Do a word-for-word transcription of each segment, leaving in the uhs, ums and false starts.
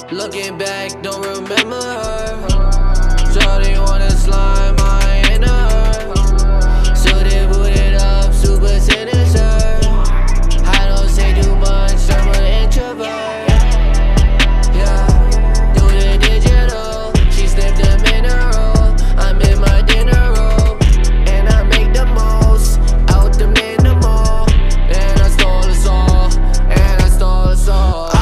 Looking back, don't remember her. Shawty wanna slime, I ain't her. Suited, booted up, super sinister. I don't say too much, I'm an introvert. Yeah, do the digital. She sniffed the mineral. I'm in my dinner robe, and I make the most out the minimal. And I stole us all, and I stole us all.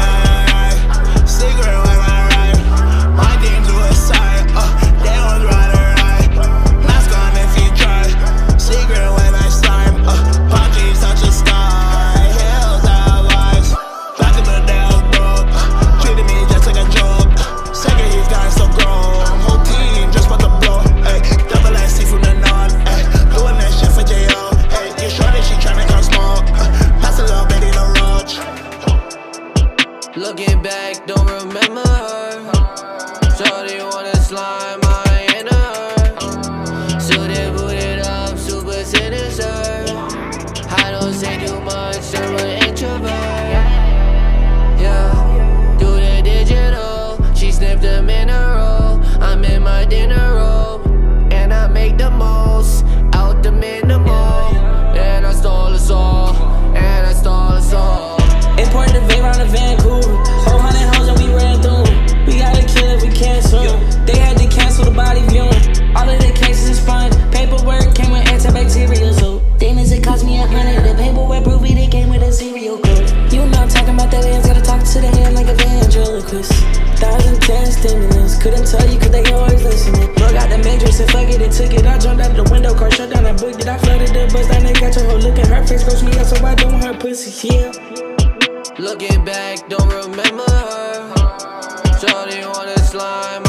Looking back, don't remember her. Shawty wanna slime, I ain't her. Suited, booted up, super sinister. I don't say too much, I'm an introvert. Yeah, do the digital. She sniffed the mineral. I'm in my dinner robe, and I make the most out the minimal. And I stole us all, and I stole us all. Imported the vape round the Vancouver. Whole hundred hoes and we ran through. We gotta kill if we can't swim. They had to cancel the body viewing. All of the cases is fine. Paperwork came with antibacterial soap. Demons, it cost me a hundred. The paperwork proved it came with a serial code. You know I'm talking about that hands. Gotta talk to the hand like a ventriloquist. Thousand ten stimulants. Couldn't tell you cause they always listening. Bro got the matrix and fuck it, it took it. I jumped out of the window, car shut down, I booked it. I flooded the bus down and got your whole look at her face. Gross me up so I don't hurt pussy, yeah. Looking back, don't remember her. Shawty wanna slime,